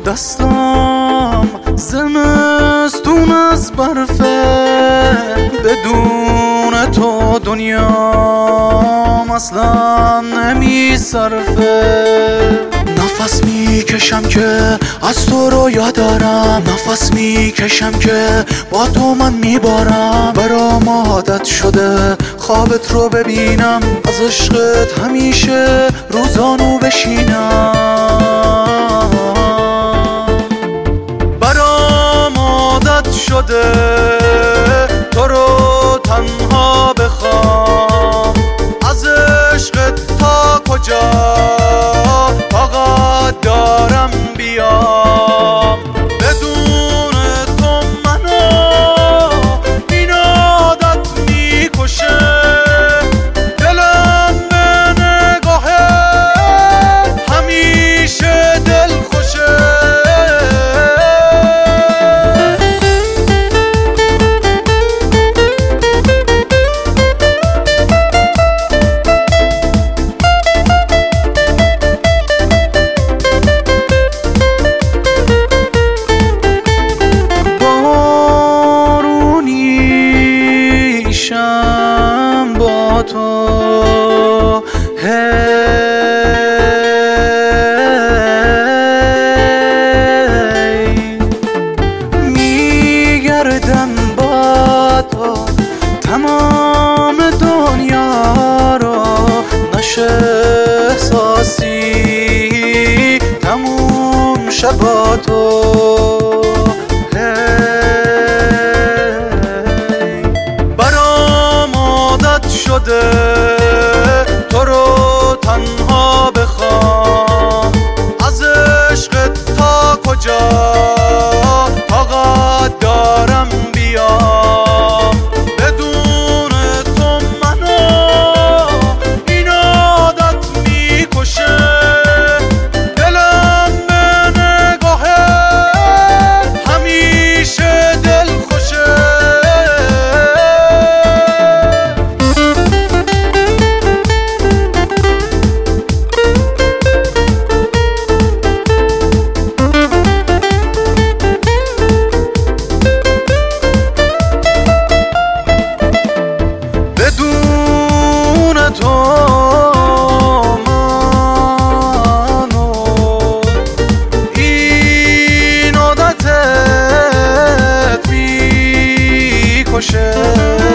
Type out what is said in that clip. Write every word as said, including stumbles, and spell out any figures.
دستم زمستون از برفه، بدون تو دنیام اصلا نمی صرفه. نفس میکشم که از تو رو یاد دارم، نفس میکشم که با تو من میبارم. برام عادت شده خوابت رو ببینم، از عشقت همیشه روزانو بشینم. برام عادت شده تو رو تنها بخوام، از عشقت تا کجا طاقت دارم بیام. بدون تو منو این عادت میکشه، دلم به نگاهت همیشه دل خوشه. با تو هی میگردم با تو تمام دنیا رو، نشه احساسی تموم شب تو. شده تو رو تنها بخوام، از عشقت تا کجا طاقت دارم بیام. بدون تو منو این عادت میکشه، دلم به نگاهت همیشه دل خوشه. تو منو این عادتت میکشه.